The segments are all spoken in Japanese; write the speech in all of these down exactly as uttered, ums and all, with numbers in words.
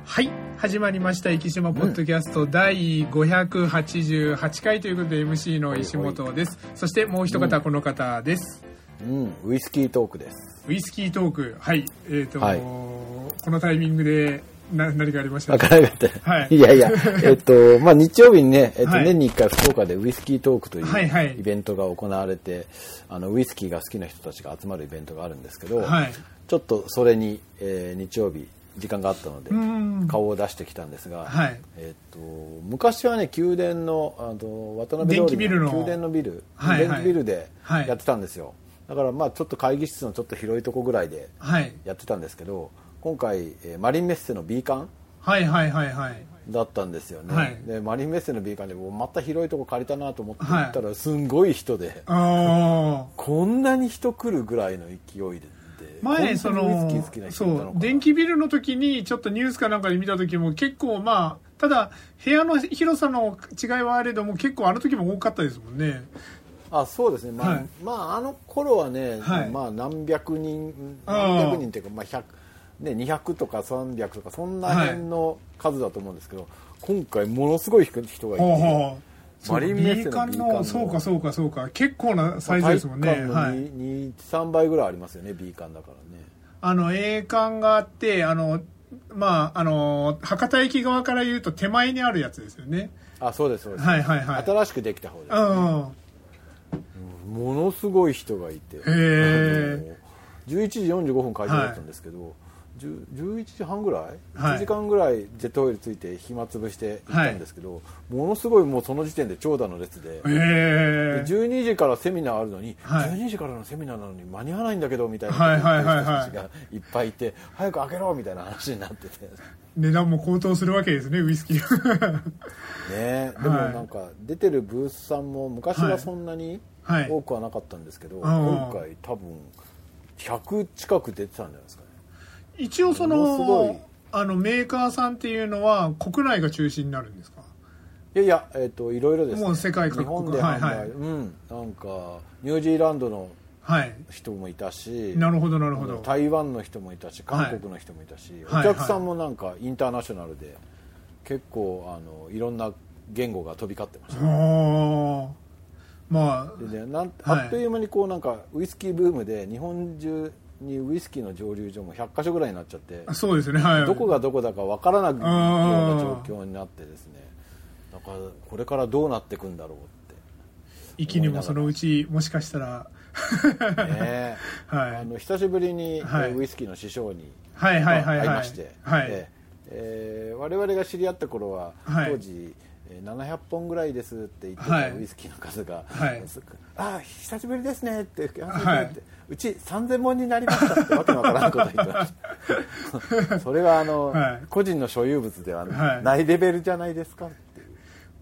はい、始まりました生島ポッドキャスト、うん、だいごひゃくはちじゅうはちかいということで エムシー の石本です。はいはい、そしてもう一方、うん、この方です。 うん、ウイスキートークです。 ウイスキートーク、はい、えーと、はい、このタイミングでな何かありましたか？ 分からなかった。はい。いやいや、えっと、まあ、日曜日にね、えっと、はい、年にいっかい福岡でウイスキートークというイベントが行われて、はいはい、あの、ウイスキーが好きな人たちが集まるイベントがあるんですけど、はい、ちょっとそれに、えー、日曜日、時間があったので顔を出してきたんですが、はい、えー、と昔はね宮殿の、あの渡辺通りの宮殿のビル、はいはい、電気ビルでやってたんですよ、はい、だからまあちょっと会議室のちょっと広いとこぐらいでやってたんですけど、はい、今回、えー、マリンメッセの B 館だったんですよね、はい、でマリンメッセの B 館でもうまた広いとこ借りたなと思って行ったらすんごい人で、はい、こんなに人来るぐらいの勢いで前そのそう電気ビルの時にちょっとニュースかなんかで見た時も結構まあただ部屋の広さの違いはあれども結構あの時も多かったですもんね。 あ、そうですね、まあ、はい、まああの頃はね、はい、まあ何百人何百人っていうかまあひゃくねにひゃくとかさんびゃくとかそんな辺の数だと思うんですけど、はい、今回ものすごい人がいて。はあはあ、マリンメッセの B 館のそうかそうかそうか結構なサイズですもんね。 体育館の にさんばいぐらいありますよね B 館だからね。 あの A 館があってあのまああの博多駅側から言うと手前にあるやつですよね。 あ、そうですそうです、 はいはいはい、 新しくできた方です、ね、うん、ものすごい人がいて、へえ。じゅういちじよんじゅうごふん開場だったんですけど、はい、じゅういちじはんぐらい、はい、いちじかんぐらいジェットオイルついて暇つぶして行ったんですけど、はい、ものすごいもうその時点で長蛇の列 で, でじゅうにじからセミナーあるのに、はい、じゅうにじからのセミナーなのに間に合わないんだけどみたいな人たちがいっぱいいて、早く開けろみたいな話になってて、 値段も高騰するわけですねウイスキーね。でもなんか出てるブースさんも昔はそんなに多くはなかったんですけど、はいはい、今回多分ひゃく近く出てたんじゃないですかね。 一応そのあのメーカーさんっていうのは国内が中心になるんですか？ いやいや、えーと、いろいろですね。 もう世界各国、 日本で販売、はいはい、うん、なんかニュージーランドの人もいたし、はい、 なるほどなるほど、 台湾の人もいたし韓国の人もいたし、はい、お客さんもなんかインターナショナルで結構あのいろんな言語が飛び交ってました、ね。あまあ、でね、なんあっという間にこうなんかウイスキーブームで日本中にウイスキーの蒸留所もひゃっかしょぐらいになっちゃって、 そうですね、はい、 どこがどこだか分からないような状況になってですね、だからこれからどうなっていくんだろうって一気にもそのうちもしかしたらね、はい、あの久しぶりに、はい、ウイスキーの師匠に会いまして、はいええー、我々が知り合った頃は、はい、当時ななひゃっぽんぐらいですって言ってたウイスキーの数が、はい、ああ久しぶりですねって、はい、うちさんぜんぼんになりましたってわけのわからないこと言ってましたそれはあの、はい、個人の所有物ではないレベルじゃないですかっていう、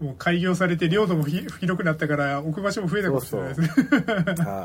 もう開業されて領土も広くなったから置く場所も増えたかもしれないですね。そうそうはい、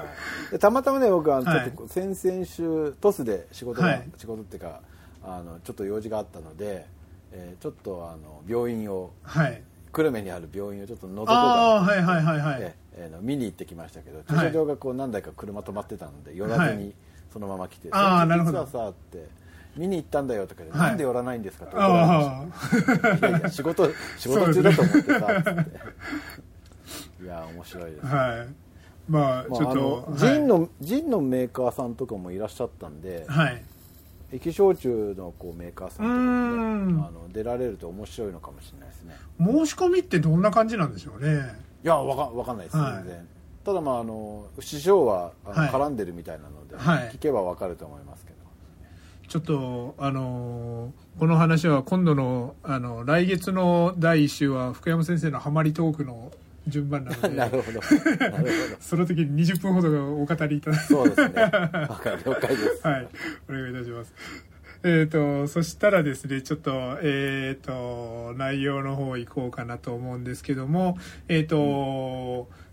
でたまたまね僕はちょっと先々週トスで仕事が、はい、仕事っていうかあのちょっと用事があったので、えー、ちょっとあの病院を、はい久留米にある病院をちょっと覗こうかなって見に行ってきましたけど、駐車場がこう何台か車止まってたので寄らずにそのまま来て、 はい、 実はさって見に行ったんだよとかで、はい、なんで寄らないんですかって怒られました。いやいや仕事仕事中だと思ってさっつっていや面白いです、ね。はい、 まあちょっとジンの、はい、ジンのメーカーさんとかもいらっしゃったんで。はい液焼酎のこうメーカーさんとかも、ね、あの出られると面白いのかもしれないですね。 申し込みってどんな感じなんでしょうね。 いやわかわかんないです、はい、全然。ただまああの師匠はあの、はい、絡んでるみたいなので、はい、聞けばわかると思いますけど。 ちょっとあのー、この話は今度のあの来月のだいいっ週は福山先生のハマりトークの順番なのでなるほどなるほどその時ににじゅっぷんほどお語りいただいてそうですね了解ですはいお願いいたします。えーとそしたらですねちょっとえーと内容の方行こうかなと思うんですけどもえーと、うん、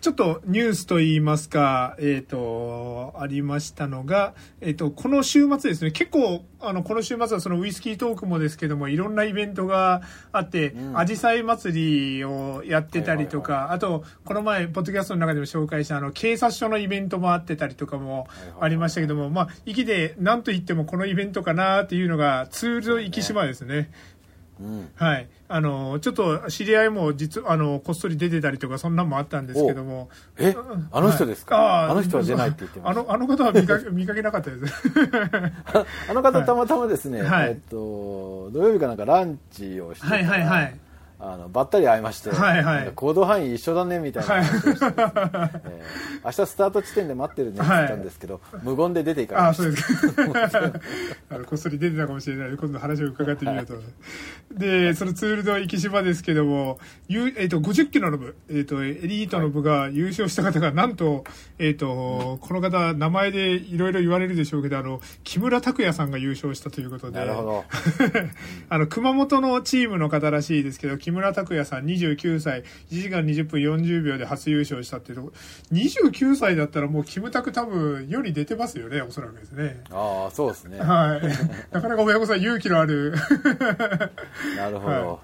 ちょっとニュースといいますか、えっ、ー、と、ありましたのが、えっ、ー、と、この週末ですね、結構、あの、この週末はそのウイスキートークもですけども、いろんなイベントがあって、あじさい祭りをやってたりとか、はいはいはい、あと、この前、ポッドキャストの中でも紹介した、あの、警察署のイベントもあってたりとかもありましたけども、はいはいはい、まあ、息で何と言ってもこのイベントかなっていうのが、ツールド生島ですね。うん、はい。あの、ちょっと知り合いも実、あの、こっそり出てたりとか、そんなんもあったんですけども。 え、あの人ですか、はい、あ, あの人は出ないって言ってました。 あの、あの方は見かけ、見かけなかったです。 あの方たまたまですね、はい、えっと、土曜日かなんかランチをしてたら、はいはいはい。あのばったり会いまして、はいはい、行動範囲一緒だねみたいな話をしてですね、はいえー、明日スタート地点で待ってるねって言ったんですけど、はい、無言で出ていかれました。あ、そうですか。 あのこっそり出てたかもしれないので今度話を伺ってみようと、はい、でそのツールド生島ですけども、えー、とごじゅっキロの部、えー、とエリートの部が優勝した方がなんと、えーとうん、この方名前でいろいろ言われるでしょうけど、あの木村拓哉さんが優勝したということで、なるほどあの熊本のチームの方らしいですけど、木村拓哉さんにじゅうきゅうさい、いちじかんにじゅっぷんよんじゅうびょうで初優勝したっていうところ、にじゅうきゅうさいだったらもうキムタク多分世に出てますよね、おそらくですね。 ああ、そうですね。 はい。なかなか親御さん勇気のある。 なるほど。はい、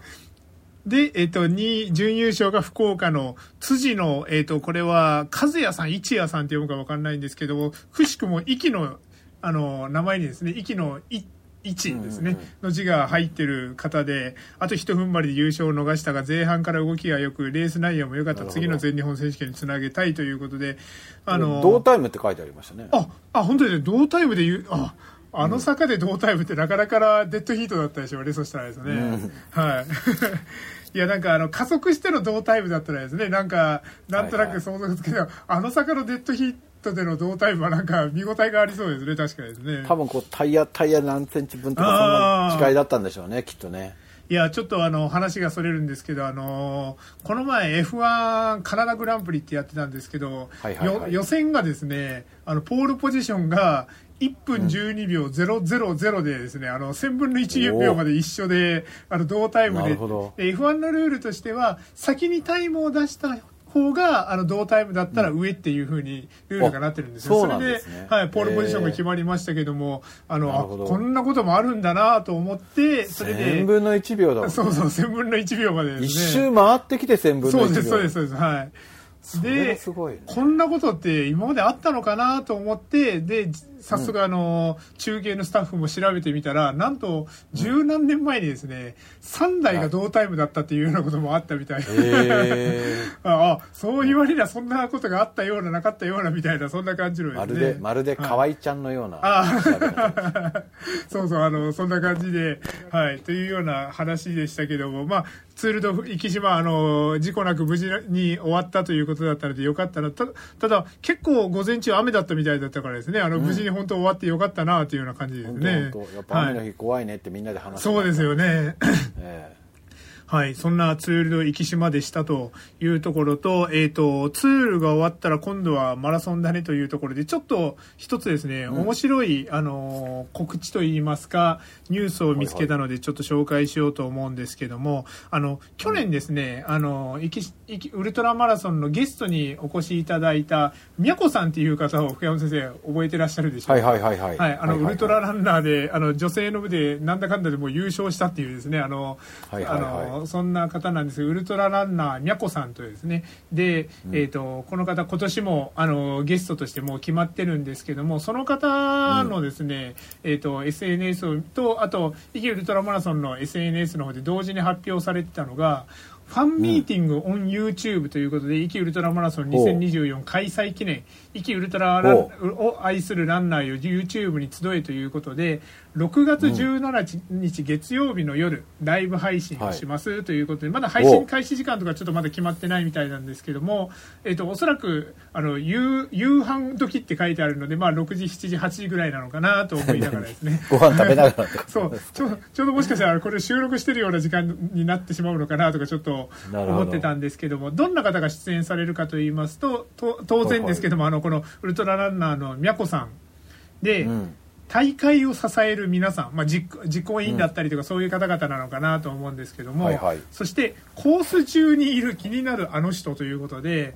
で、えっ、ー、と、にい、準優勝が福岡の辻の、えっ、ー、と、これは、和也さん、一也さんって読むかわかんないんですけども、くしくも、息の、あの、名前にですね、息の、い、一ですね、うんうん、の字が入ってる方で、あと一踏ん張りで優勝を逃したが、前半から動きが良く、レース内容も良かった、次の全日本選手権につなげたいということで、 あの、同タイムって書いてありましたね。 あ、あ、本当に同タイムで言う、あ、あの坂で同タイムってなかなかデッドヒートだったでしょうね、そしたらですね。うん、はい。いや、なんかあの、加速しての同タイムだったらですね、なんか、なんとなく想像つけど、はいはい、あの坂のデッドヒートでの同タイムはなんか見応えがありそうですね、確かにですね。 多分こうタイヤタイヤ何センチ分とかそんな違いだったんでしょうね、きっとね。 いや、ちょっとあの話がそれるんですけど、あのー、この前 エフワン カナダグランプリってやってたんですけど、はいはいはい、予選がですね、あのポールポジションがいっぷんじゅうにびょうゼロゼロゼロでですね、あのせんぶんのいちびょうまで一緒で、あの同タイムで、で エフワン のルールとしては先にタイムを出した方があの同タイムだったら上っていう風にルールがなってるんですよ。それで、はい、ポールポジションが決まりましたけども、あのあこんなこともあるんだなと思って、それでせんぶんのいちびょうだもんね。 そうそう、せんぶんのいちびょうまでですね。 一周回ってきてせんぶんのいちびょう。 そうですそうですそうです、はい。で、すごいね、こんなことって今まであったのかなと思って、で早速あの、うん、中継のスタッフも調べてみたら、なんと十何年前にですね、さんだいが同タイムだったっていうようなこともあったみたいで、ああ、そう言われりゃそんなことがあったようななかったようなみたいな、そんな感じのですね。 まるでまるで河合ちゃんのような、 はい、そうそう、あのそんな感じで、はい、というような話でしたけども、まあツールド生島、あの事故なく無事に終わったということだったのでよかったな。た, ただ結構午前中雨だったみたいだったからですね、あの無事に本当終わってよかったなというような感じですね。 本当やっぱ雨の日怖いねってみんなで話して、 はい、そうですよね。えーはい。そんなツールド生島でしたというところと、えっと、ツールが終わったら今度はマラソンだねというところで、ちょっと一つですね、うん、面白い、あの、告知といいますか、ニュースを見つけたのでちょっと紹介しようと思うんですけども、あの、去年ですね、あの、ウルトラマラソンのゲストにお越しいただいた、みやこさんっていう方を福山先生覚えてらっしゃるでしょうか。 はいはいはいはい。 はい。あの、ウルトラランナーで、あの、女性の部でなんだかんだでもう優勝したっていうですね、あの、はいはいはい、あの、そんな方なんですが、ウルトラランナーみゃこさんというですね、で、うん、えっとこの方今年もあのゲストとしてもう決まってるんですけども、その方のですね、うん、えっと エスエヌエス とあとイキウルトラマラソンの エスエヌエス の方で同時に発表されてたのが。ファンミーティング on YouTube ということで、イキウルトラマラソンにせんにじゅうよん開催記念、イキウルトラランを愛するランナーを YouTube に集えということで、ろくがつじゅうしちにち月曜日の夜、ライブ配信をしますということで、はい、まだ配信開始時間とかちょっとまだ決まってないみたいなんですけども、えっと、おそらく、あの、夕、夕飯時って書いてあるので、まあ、ろくじ、しちじ、はちじぐらいなのかなと思いながらですね。 ご飯食べながらそう、ちょ、ちょうどもしかしたらこれ収録してるような時間になってしまうのかなとかちょっと思ってたんですけども、どんな方が出演されるかと言いますと、と当然ですけども、はいはい、あの、このウルトラランナーのみゃこさんで、うん、大会を支える皆さん、まあ、実, 実行委員だったりとか、うん、そういう方々なのかなと思うんですけども、はいはい、そしてコース中にいる気になるあの人ということで、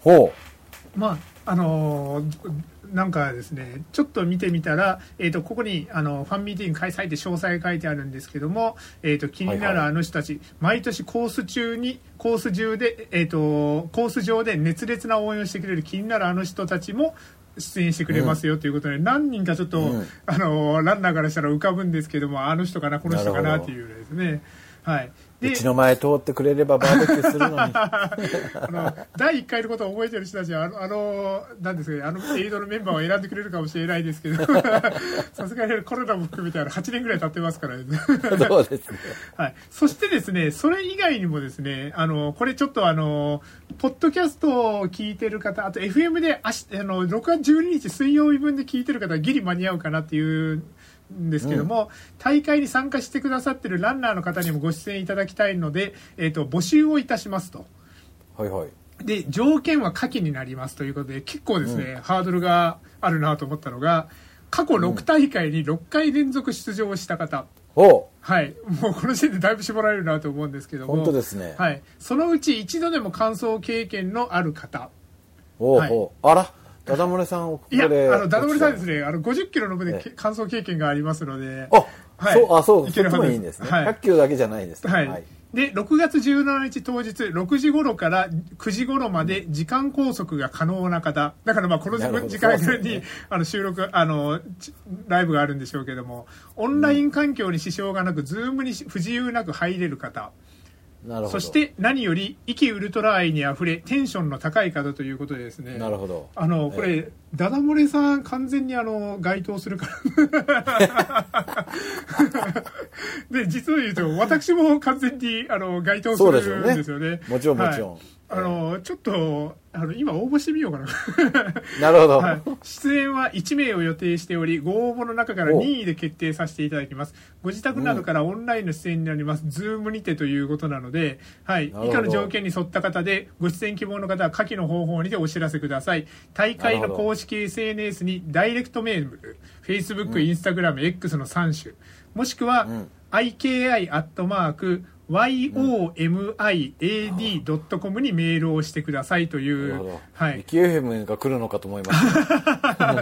ほう。まあ、あのー、なんかですね、ちょっと見てみたら、えっ、ー、と、ここに、あの、ファンミーティング開催って詳細書いてあるんですけども、えっ、ー、と、気になるあの人たち、はいはい、毎年コース中に、コース中で、えっ、ー、と、コース上で熱烈な応援をしてくれる気になるあの人たちも出演してくれますよということで、うん、何人かちょっと、うん、あの、ランナーからしたら浮かぶんですけども、あの人かな、この人かなっていうですね。はい。 うちの前通ってくれればバーベキューするのにあのだいいっかいのことを覚えてる人たちはあの、あのなんですかね、あのエイドのメンバーを選んでくれるかもしれないですけどさすがにコロナも含めてあのはちねんぐらい経ってますからねそうですね、 はい、そしてですね、それ以外にもですね、あのこれちょっとあのポッドキャストを聞いてる方、あと エフエム であしあのろくがつじゅうににち水曜日分で聞いてる方はギリ間に合うかなっていうんですけども、うん、大会に参加してくださってるランナーの方にもご出演いただきたいので、えーと、募集をいたしますと。 はいはい。 で、条件は下記になりますということで、結構ですね、うん、ハードルがあるなと思ったのが、過去ろく大会にろっかい連続出場した方。 うん、 はい。もうこの時点でだいぶ絞られるなと思うんですけども。 本当ですね。 はい。そのうち一度でも完走経験のある方。 おう、はい、おう。あら。ダダ漏れさんをここで。 いや、あの、ダダ漏れさんですね、あの、ごじゅっキロの部で完走経験がありますので。 あ、はい、そう、あ、そう、そっちもいいんですね。はい、ひゃっキロだけじゃないですね。 はい。はい、で、ろくがつじゅうしちにち当日、ろくじ頃からくじ頃まで時間拘束が可能な方。だからまあ、この時間に、ね、あの、収録、あの、ライブがあるんでしょうけども、オンライン環境に支障がなく、ズームに不自由なく入れる方。 なるほど。 そして何より生きウルトラ愛にあふれテンションの高い方ということでですね。 なるほど。 あのこれ、ええ、ダダ漏れさん完全にあの該当するからで実を言うと私も完全にあの該当するんですよね。 もちろんもちろん。 はい、あのちょっとあの今応募してみようかななるほど、 はい、出演はいち名を予定しており、ご応募の中から任意で決定させていただきます。ご自宅などからオンラインの出演になります、うん、ズームにてということなので、はい、以下の条件に沿った方でご出演希望の方は下記の方法にてお知らせください。大会の公式 エスエヌエス にダイレクトメール、 Facebook、うん、Instagram、X のさん種、もしくは、うん、アイケーアイ アットマークワイオーエムアイエーディードットコム にメールをしてくださいという、 はい。キエフエムが来るのかと思いました。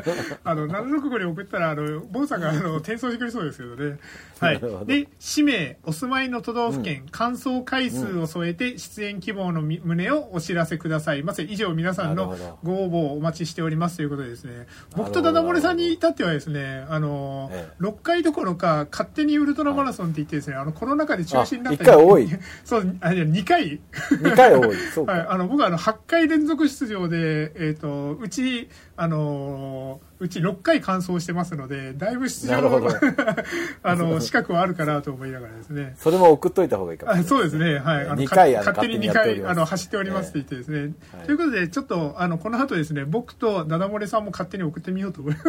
あの、ななろくごに送ったら、あの、ボンさんが、あの、転送してくれそうですけどね。はい。で、氏名、お住まいの都道府県、うん、完走回数を添えて、出演希望の旨をお知らせくださいませ。以上、皆さんのご応募をお待ちしておりますということでですね。僕とダダ漏れさんに至ってはですね、あの、ええ、ろっかいどころか、勝手にウルトラマラソンって言ってですね、あの、コロナ禍で中止になったり、 多い。 そう、あ、いや、にかい。 にかい多い。そうか。 はい、あの、僕はあの、はちかい連続出場で、えっと、うち、あのー、うちろっかい完走してますので、だいぶ出場のあの資格はあるかなと思いながらですね。 それも送っといた方がいいかもしれない、ね。 そうですね。はい。あのにかい勝手ににかいあの走っておりますって言ってですね。えーはい、ということで、ちょっとあのこの後ですね、僕とダダ漏れさんも勝手に送ってみようと思います。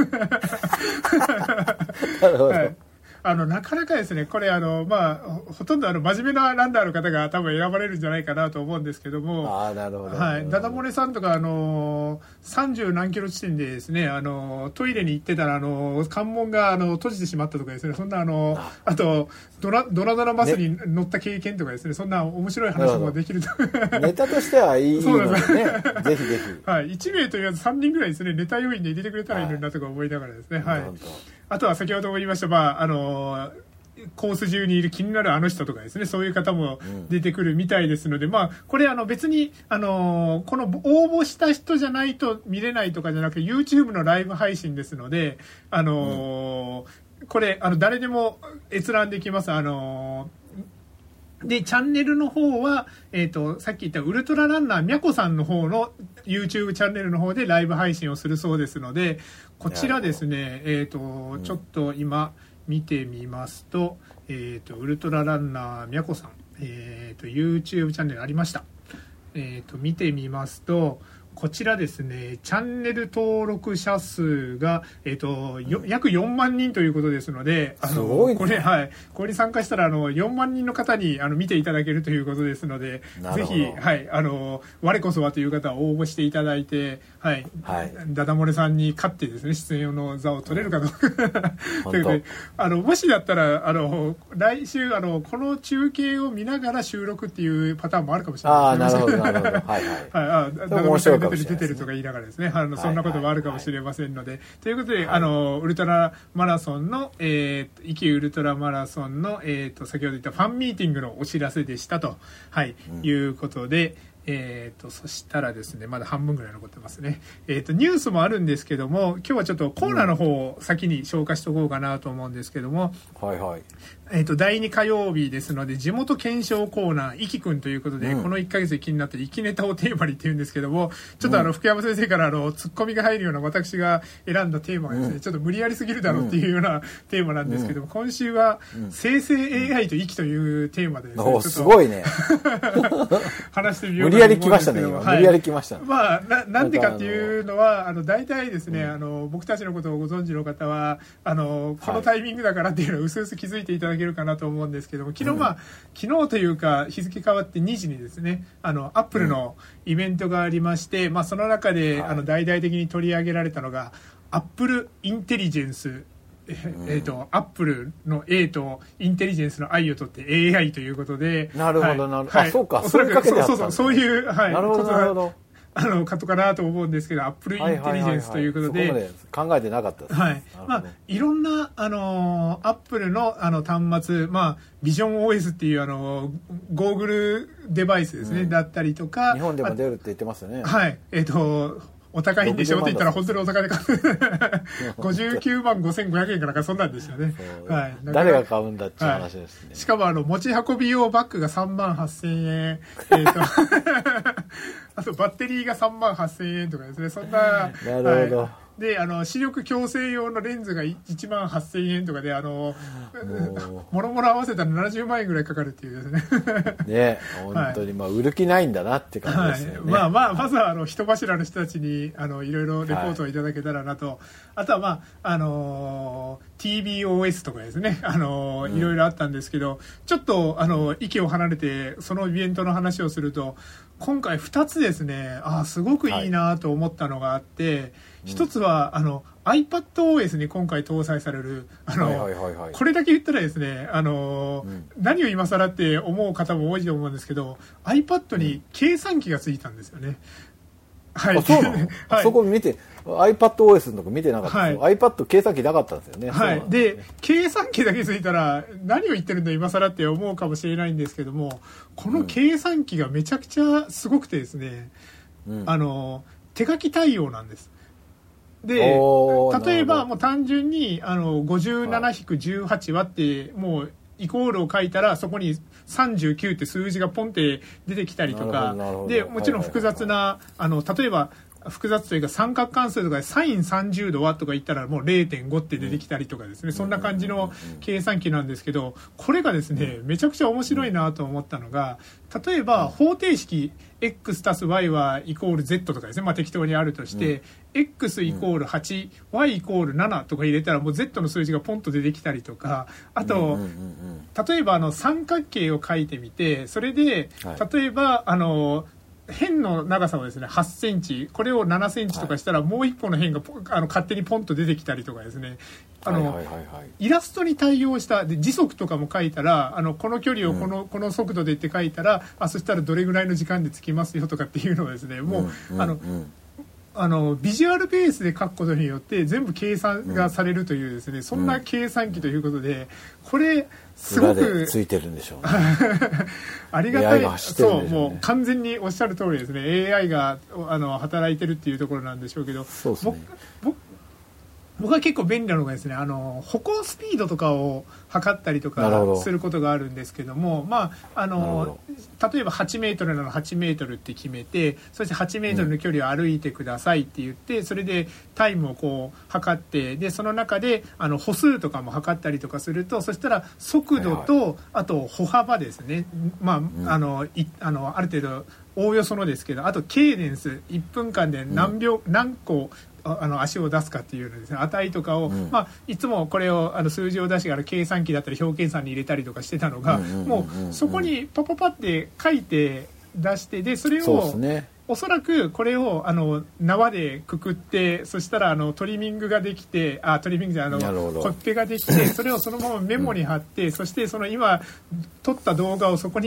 なるほど。はい、あのなかなかですね、これあの、まあ、ほとんどあの真面目なランナーの方が多分選ばれるんじゃないかなと思うんですけども、 あ、なるほど、 はい、ダダ漏れさんとかあのさんじゅう何キロ地点でですね、あのトイレに行ってたらあの関門があの閉じてしまったとかですね、そんなあの あ, あとドラドラドラバスに乗った経験とかですね、そんな面白い話もできるとネタとしてはいいのですね。ぜひぜひ、 はい、いち名と言わずさんにんぐらいですね、ネタ要員で入れてくれたらいいのになとか思いながらですね、はい、はい、あとは先ほども言いました、まああのコース中にいる気になるあの人とかですね、そういう方も出てくるみたいですので、うん、まあこれあの別にあのこの応募した人じゃないと見れないとかじゃなくて YouTube のライブ配信ですので、あの、うん、これあの誰でも閲覧できます。あのでチャンネルの方は、えーと、さっき言ったウルトラランナーみゃこさんの方の YouTube チャンネルの方でライブ配信をするそうですので、こちらですね、えーと、うん、ちょっと今見てみますと、えーと、ウルトラランナーみゃこさん、えーと、YouTube チャンネルありました。えーと、見てみますと、こちらですね、チャンネル登録者数が、えっと、約よんまんにんということですので、あの、 すごいね、 これ、はい、これに参加したら、あの、よんまんにんの方に、あの、見ていただけるということですので、ぜひ、はい、あの、我こそはという方は応募していただいて、はい、はい、ダダ漏れさんに勝ってですね、出演の座を取れるかどうか。ということで、あの、もしだったら、あの、来週、あの、この中継を見ながら収録っていうパターンもあるかもしれないです。 ああ、なるほど、なるほど。はいはい。はい、あ、 面白い出てる出てるとか言いながらですね、あのそんなこともあるかもしれませんので、はいはいはい、ということで、はい、あのウルトラマラソンの、えー、壱岐ウルトラマラソンの、えー、と先ほど言ったファンミーティングのお知らせでしたと、はい、うん、いうことで、えー、とそしたらですね、まだ半分ぐらい残ってますね。えー、とニュースもあるんですけども、今日はちょっとコーナーの方を先に消化しておこうかなと思うんですけども、 はいはい、 えー、とだいに火曜日ですので、地元検証コーナー、いきくんということで、うん、このいっかげつで気になっているいきネタをテーマにっていうんですけども、ちょっとあの、うん、福山先生からあのツッコミが入るような私が選んだテーマがですね、うん、ちょっと無理やりすぎるだろうっていうようなテーマなんですけども、うん、今週は、うん、生成 エーアイ といきというテーマでですね、 うん、すごいね話してみようかと思うんですけど、無理やり来ましたね。 はい、無理やり来ました、ね。 まあ な, なんでかっていうのは、あの大体ですね、うん、あの僕たちのことをご存知の方はあのこのタイミングだからっていうのを薄々気づいていただけるかなと思うんですけども、昨日まあ、うん、昨日というか日付変わってにじにですね、あのアップルのイベントがありまして、うん、まあその中で、はい、あの大々的に取り上げられたのがアップルインテリジェンス。えー、とアップルの A とインテリジェンスの I を取って エーアイ ということで、 なるほど、はい、なるほど、はい、あ、そうか、そういうかけであったんですね。そうそうそういう、はい、なるほどなるほど、あのことかなと思うんですけど、アップルインテリジェンスということで、はいはいはいはい、そこまで考えてなかったです、ね。はい、まあいろんなあのアップルのあの端末、まあビジョン オーエス っていうあのゴーグルデバイスですね、うん、だったりとか、 日本でも出るって言ってますよね。 はい、えっ、ー、と。お高いんでしょって言ったら本当にお高いで買うごじゅうきゅうまんごせんごひゃくえんかなんかそんなんですよね。はい、 誰が買うんだっていう話ですね。 はい、しかもあの持ち運び用バッグがさんまんはっせんえん、えー、とあとバッテリーがさんまんはっせんえんとかですね、そんな。 なるほど。はい、 であの視力矯正用のレンズがいちまんはっせんえんとかで、あのもろもろ合わせたらななじゅうまんえんぐらいかかるっていうですねね、本当に、はい、まあ売る気ないんだなって感じですよね。 はい、まあまあまずはあの人柱の人たちにあのいろいろレポートをいただけたらなと、はい、あとはまああの ティービーオーエス とかですね、あのいろいろあったんですけど、うん、ちょっとあの息を離れてそのイベントの話をすると、今回ふたつですね、あすごくいいなと思ったのがあって、はい、一つはあの iPadOS に今回搭載されるあの、はいはいはいはい、これだけ言ったらですね、あの、うん、何を今更って思う方も多いと思うんですけど、 iPad に計算機がついたんですよね。 はい、あ、そうなの、はい、あそこ見て iPadOS のとこ見てなかったです、はい、iPad 計算機なかったんですよね。 はい、で計算機だけついたら何を言ってるんだ今更って思うかもしれないんですけども、この計算機がめちゃくちゃすごくてですね、うん、あの手書き対応なんです。で例えばもう単純にあの ごじゅうななひくじゅうはち はってもうイコールを書いたらそこにさんじゅうきゅうって数字がポンって出てきたりとかで、もちろん複雑なあの例えば複雑というか三角関数とかでサインさんじゅうどはとか言ったらもう れいてんご って出てきたりとかですね、そんな感じの計算機なんですけど、これがですねめちゃくちゃ面白いなと思ったのが、例えば方程式 x たす y はイコール z とかですね、まあ適当にあるとして、うん、x イコールはち、y イコールななとか入れたらもう z の数字がポンと出てきたりとか、あと、例えばあの三角形を書いてみて、それで例えばあの辺の長さをですねはちセンチ、これをななセンチとかしたら、もう一個の辺があの勝手にポンと出てきたりとかですね、あの、はいはいはいはい、イラストに対応したで時速とかも書いたら、あのこの距離をこの、うん、この速度でって書いたら、あそしたらどれぐらいの時間で着きますよとかっていうのをですね、もう、うんうん、あの、うんあのビジュアルベースで書くことによって全部計算がされるというですね、うん、そんな計算機ということで、これすごくついてるんでしょうねありがたい、ね、そうもう完全におっしゃる通りですね、 エーアイ があの働いてるっていうところなんでしょうけど、 そうですね、 僕僕は結構便利なのがですね、あの歩行スピードとかを測ったりとかすることがあるんですけども、まああの例えばはちメートルならはちメートルって決めて、そしてはちメートルの距離を歩いてくださいって言って、うん、それでタイムをこう測って、でその中であの歩数とかも測ったりとかすると、そしたら速度と、はいはい、あと歩幅ですね、まあ、うん、あのいあのある程度おおよそのですけど、あとケーデンスいっぷんかんで何秒、うん、何個あの足を出すかっていうのですね、値とかを、うん、まあ、いつもこれをあの数字を出してから計算機だったり表計算に入れたりとかしてたのが、もうそこにパパパって書いて出して、でそれをそうですね、 おそらくこれをあの縄でくくって、そしたらあのトリミングができて、あトリミングじゃあのコッペができて、それをそのままメモに貼って、うん、そしてその今撮った動画をそこに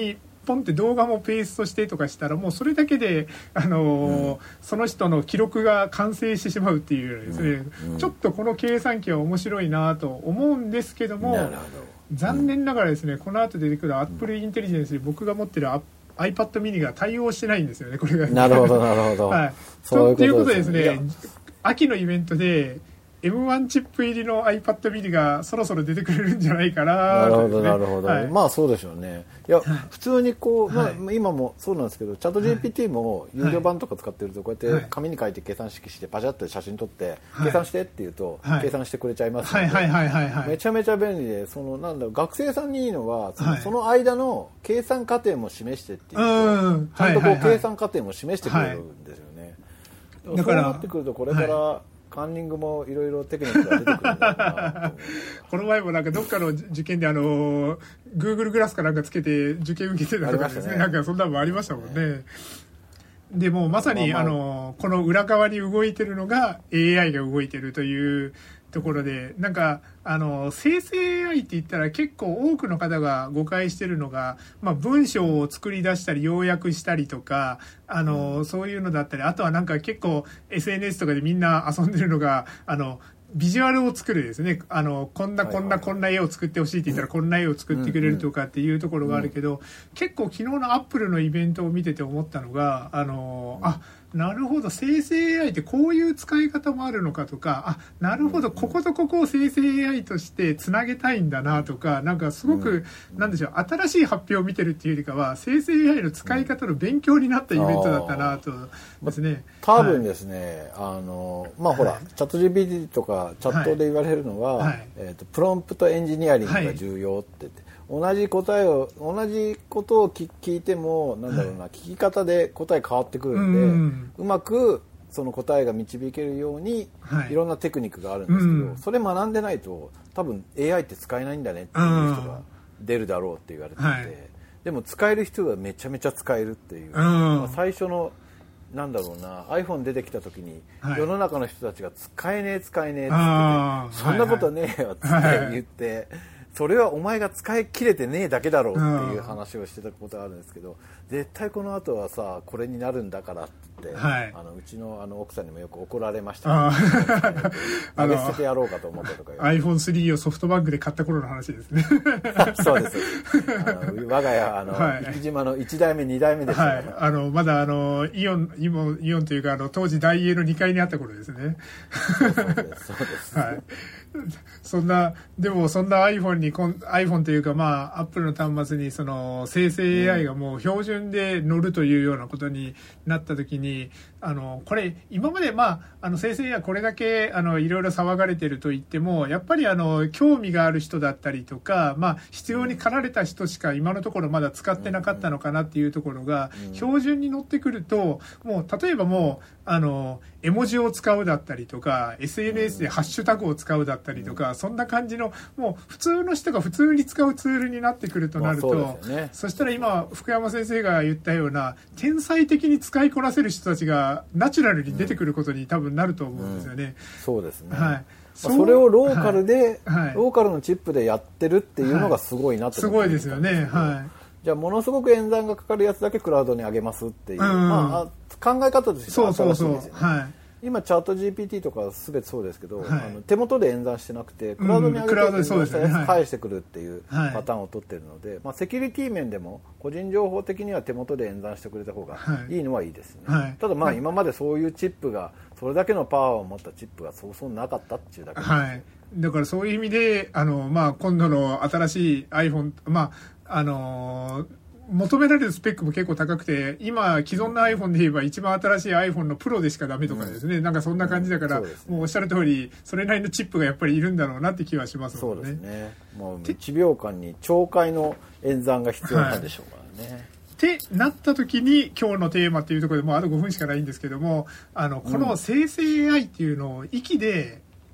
ポンって動画もペーストしてとかしたらもうそれだけで、あのーうん、その人の記録が完成してしまうっていうですね、うんうん、ちょっとこの計算機は面白いなと思うんですけども、なるほど、残念ながらですね、この後出てくる Apple Intelligence で僕が持ってる iPad mini が対応してないんですよね、これが。 なるほどなるほど。 はい。そういうことですね。ということでですね、秋のイベントでエムワン チップ入りの iPad mini がそろそろ出てくれるんじゃないかな、 ね、なるほどなるほど、はい、まあそうでしょうね。いや、はい、普通にこう、まあ、はい、今もそうなんですけど、チャット ジーピーティー も有料版とか使ってるとこうやって紙に書いて計算式してパシャッと写真撮って、はい、計算してって言うと、はい、計算してくれちゃいますので、めちゃめちゃ便利で、そのなんだろう、学生さんにいいのはその、はい、その間の計算過程も示してっていうと、うん、ちゃんとこう計算過程も示してくれるんですよね。はい、だからそうなってくるとこれから、はい、カンニングもいろいろテクニックが出てくるんだろうなとこの前もなんかどっかの受験であの Google グラスかなんかつけて受験受けてたとかですね、ね、なんかそんなのもありましたもんね。ね、でもまさに、まあまあ、あのこの裏側に動いてるのが エーアイ が動いてるというところで、なんかあの生成 エーアイ って言ったら結構多くの方が誤解してるのが、まあ、文章を作り出したり要約したりとか、あの、うん、そういうのだったり、あとはなんか結構 エスエヌエス とかでみんな遊んでるのが、あのビジュアルを作るですね、あのこんなこんなこんな絵を作ってほしいって言ったらこんな絵を作ってくれるとかっていうところがあるけど、結構昨日のアップルのイベントを見てて思ったのが、あのあなるほど生成 エーアイ ってこういう使い方もあるのかとか、あなるほどこことここを生成 エーアイ としてつなげたいんだなとか、なんかすごくなんでしょう、新しい発表を見てるっていうよりかは生成 エーアイ の使い方の勉強になったイベントだったなとですね。 多分ですね、はい、あのまあほら、はい、チャット ジーピーティー とかチャットで言われるのは、はい、えーと、プロンプトエンジニアリングが重要って言って、はい、同じ答えを同じことを聞いてもなんだろうな、はい、聞き方で答え変わってくるんで、うん、うまくその答えが導けるように、はい、いろんなテクニックがあるんですけど、うん、それ学んでないと多分 エーアイ って使えないんだねっていう人が出るだろうって言われてて、はい、でも使える人はめちゃめちゃ使えるっていう、まあ、最初のなんだろうな iPhone 出てきた時に、はい、世の中の人たちが使えねえ使えねえって言ってそんなことねえよって言って、はいはい、それはお前が使い切れてねえだけだろうっていう話をしてたことがあるんですけど、絶対この後はさこれになるんだからって言って、はい、あのうちの、あの奥さんにもよく怒られました、ね、投げ捨ててやろうかと思ったとかアイフォンスリー をソフトバンクで買った頃の話ですねそうですあの我が家あの、はい、生島のいち代目に代目でしたから、はい、 あのまだあのイオン今イオンというかあの当時大英のにかいにあった頃ですねそうそうですそうです、 はいそんなでもそんな iPhone に iPhone というかまあ Apple の端末にその生成 エーアイ がもう標準で乗るというようなことになった時に、あのこれ今までまああの生成 エーアイ これだけあのいろいろ騒がれてると言っても、やっぱりあの興味がある人だったりとか、まあ必要に駆られた人しか今のところまだ使ってなかったのかなっていうところが標準に乗ってくると、もう例えばもうあの絵文字を使うだったりとか エスエヌエス でハッシュタグを使うだったりとか、そんな感じのもう普通の人が普通に使うツールになってくるとなると、まあ そ, ね、そしたら今福山先生が言ったような天才的に使いこなせる人たちがナチュラルに出てくることに多分なると思うんですよね、うんうん、 そうですね、 はい、 そ, それをローカルで、はいはい、ローカルのチップでやってるっていうのがすごいなと思って、はい、すごいですよね、はい、じゃあものすごく演算がかかるやつだけクラウドに上げますっていう、うん、まあ、考え方としては新しいですよね。そうそうそう、はい、今チャット ジーピーティー とか全てそうですけど、はい、あの手元で演算してなくてクラウドに上げて演算したやつ返してくるっていうパターンを取ってるので、はい、まあ、セキュリティ面でも個人情報的には手元で演算してくれた方がいいのはいいですね、はい、ただまあ今までそういうチップがそれだけのパワーを持ったチップがそうそうなかったっていうだけです、 はい、だからそういう意味であの、まあ、今度の新しい iPhone、まああのー求められるスペックも結構高くて、今既存の iPhone で言えば一番新しい iPhone のプロでしかダメとかですね、うん、なんかそんな感じだから、うん、うもうおっしゃる通りそれなりのチップがやっぱりいるんだろうなって気はしますもんね。 そうですね、もういちびょうかんに超回の演算が必要なんでしょうからね、はい、 ってなった時に今日のテーマっていうところでもうあとごふんしかないんですけども、あのこの生成 エーアイ っていうのを息で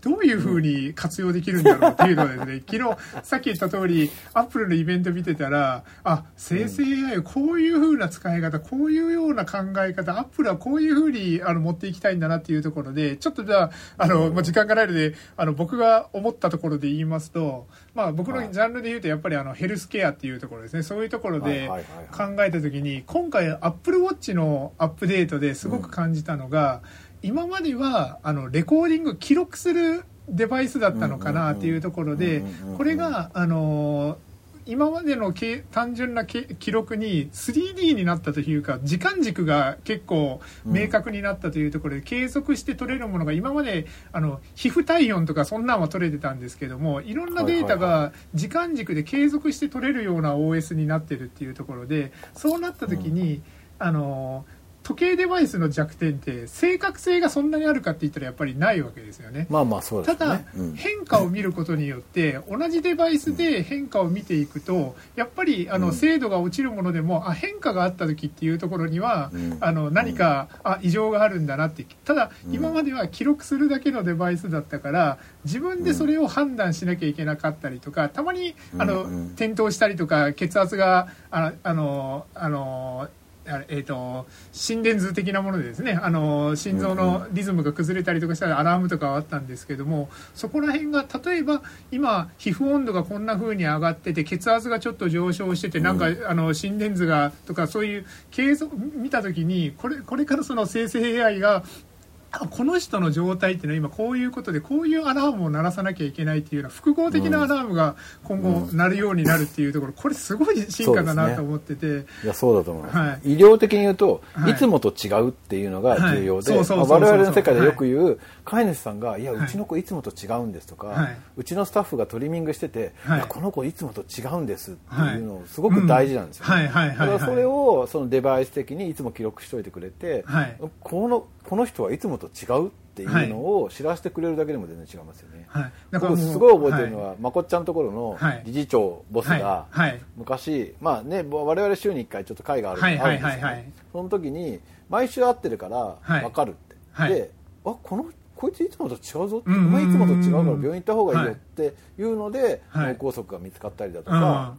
どういうふうに活用できるんだろうっていうのはですね、昨日さっき言った通りアップルのイベント見てたら、あ、生成 エーアイ こういうふうな使い方、こういうような考え方、アップルはこういうふうにあの持っていきたいんだなっていうところで、ちょっとじゃあ、あの、まあ、時間がないので、あの、僕が思ったところで言いますと、まあ僕のジャンルで言うとやっぱりあのヘルスケアっていうところですね。そういうところで考えたときに、今回アップルウォッチのアップデートですごく感じたのが、うん、今まではあのレコーディング記録するデバイスだったのかなっていうところで、これがあの今までの単純な記録に スリーディー になったというか、時間軸が結構明確になったというところで、継続して取れるものが今まであの皮膚体温とかそんなんは取れてたんですけども、いろんなデータが時間軸で継続して取れるような オーエス になってるっていうところで、そうなった時にあの時計デバイスの弱点って正確性がそんなにあるかって言ったらやっぱりないわけですよね。 まあまあそうですね。 ただ、うん、変化を見ることによって同じデバイスで変化を見ていくと、やっぱりあの精度が落ちるものでも、あ、変化があった時っていうところには、うん、あの何か、うん、あ異常があるんだなって。ただ今までは記録するだけのデバイスだったから自分でそれを判断しなきゃいけなかったりとか、たまにあの、うん、転倒したりとか血圧がああのあのえー、と心電図的なものでですね、あの心臓のリズムが崩れたりとかしたらアラームとかはあったんですけども、そこら辺が例えば今皮膚温度がこんな風に上がってて血圧がちょっと上昇してて、なんかあの心電図がとかそういう計測見た時に、これこれからその生成 エーアイ がこの人の状態っていうのは今こういうことでこういうアラームを鳴らさなきゃいけないっていうような複合的なアラームが今後鳴るようになるっていうところ、これすごい進化だなと思ってて、ね、 いやそうだと思います、はい、医療的に言うと、はい、いつもと違うっていうのが重要で、我々の世界でよく言う、はい、飼い主さんがいやうちの子いつもと違うんですとか、はい、うちのスタッフがトリミングしてて、はい、いやこの子いつもと違うんですっていうのすごく大事なんですよね。だからそれをそのデバイス的にいつも記録しておいてくれて、はい、このこの人はいつもと違うっていうのを知らせてくれるだけでも全然違いますよね。はい、だから僕すごい覚えてるのは、はい、まこっちゃんのところの理事長ボスが、はいはい、昔、まあね、我々週にいっかいちょっと会があるんですけど、はいはいはいはい、その時に毎週会ってるから分かるって、はい、で、あこのこいついつもと違うぞって、お前いつもと違うから病院行った方がいいよっていうので、はい、脳梗塞が見つかったりだとか、はい、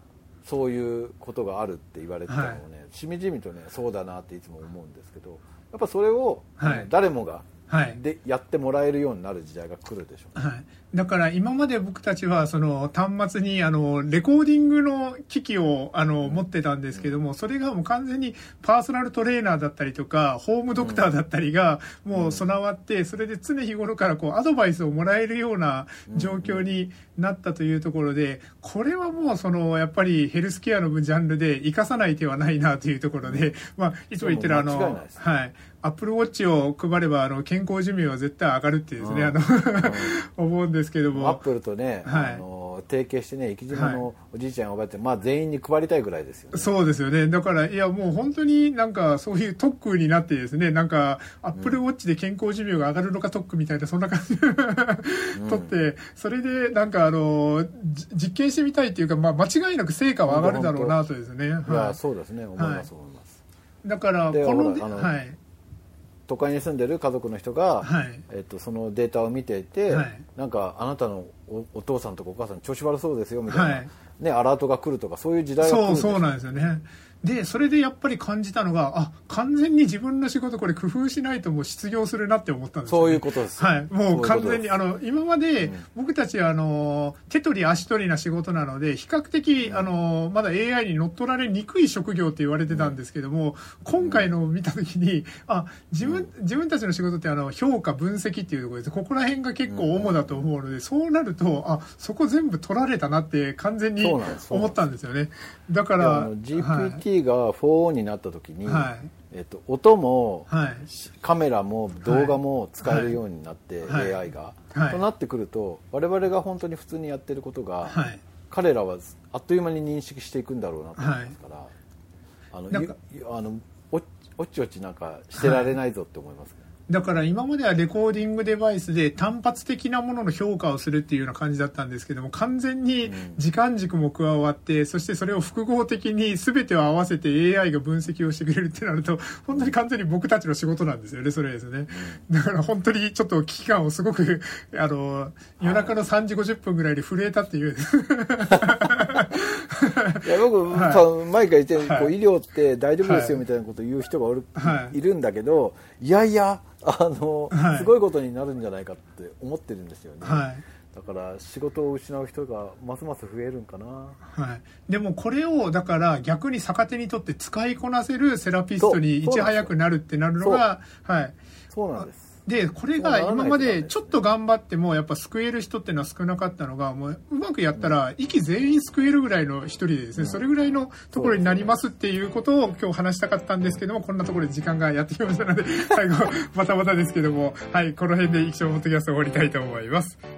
そういうことがあるって言われてたのをね、はい、しみじみとねそうだなっていつも思うんですけど、やっぱそれを、はい、誰もがはい、でやってもらえるようになる時代が来るでしょう、ね、はい、 だから今まで僕たちはその端末にあのレコーディングの機器をあの持ってたんですけども、それがもう完全にパーソナルトレーナーだったりとかホームドクターだったりがもう備わって、それで常日頃からこうアドバイスをもらえるような状況になったというところで、これはもうそのやっぱりヘルスケアのジャンルで生かさない手はないなというところで、まあいつも言ってるあのはいアップルウォッチを配ればあの健康寿命は絶対上がるってですね、うん、あの思うんですけども、 アップルとね、はい、あの提携してね、生島のおじいちゃんおばあちゃん、まあ全員に配りたいぐらいですよね。 そうですよね。だからいやもう本当になんかそういう特区になってですね、なんかアップルウォッチで健康寿命が上がるのか特区みたいなそんな感じで取って、それでなんかあの実験してみたいっていうか、まあ間違いなく成果は上がるだろうなとですね。はい、 いやそうですね、思います思います。 だからこのはい。 都会に住んでる家族の人が、はい、えっと、そのデータを見ていて、はい、なんかあなたの お, お父さんとかお母さん調子悪そうですよみたいな、はい、ね、アラートが来るとかそういう時代が来るんですよ。 そうそうなんですよね。でそれでやっぱり感じたのが、あ完全に自分の仕事これ工夫しないともう失業するなって思ったんですよ、ね、 そういうことです、 はい、もう完全にあの今まで僕たちはあの手取り足取りな仕事なので比較的あのまだ エーアイ に乗っ取られにくい職業って言われてたんですけども、今回のを見た時にあ自分自分たちの仕事ってあの評価分析っていうところです。ここら辺が結構主だと思うので、そうなるとあそこ全部取られたなって完全に思ったんですよね。だからジーピーティー が フォーオー になった時に、はい、えっと、音も、はい、カメラも動画も使えるようになって、はい、エーアイ が、はい、となってくると我々が本当に普通にやってることが、はい、彼らはあっという間に認識していくんだろうなと思いますから、はい、あのあのおっちおっちなんかしてられないぞって思います、ね。 だから今まではレコーディングデバイスで単発的なものの評価をするっていうような感じだったんですけども、完全に時間軸も加わって、そしてそれを複合的に全てを合わせて エーアイ が分析をしてくれるってなると、本当に完全に僕たちの仕事なんですよね、それですね。だから本当にちょっと危機感をすごく、あの、夜中のさんじごじゅっぷんぐらいで震えたっていう。 いや僕、はい、前から言ってる、はい、こう医療って大丈夫ですよみたいなことを言う人がおる、はい、いるんだけど、いやいや、あの、はい、すごいことになるんじゃないかって思ってるんですよね。はい、だから仕事を失う人がますます増えるんかな。 はい。でもこれをだから逆に逆手にとって使いこなせるセラピストにいち早くなるってなるのが、はい。 そうなんです。 で、これが今までちょっと頑張ってもやっぱ救える人っていうのは少なかったのが、もううまくやったら息全員救えるぐらいの一人でですね、それぐらいのところになりますっていうことを今日話したかったんですけども、こんなところで時間がやってきましたので、最後バタバタですけども、はい、この辺で一生ポッドキャストを終わりたいと思います。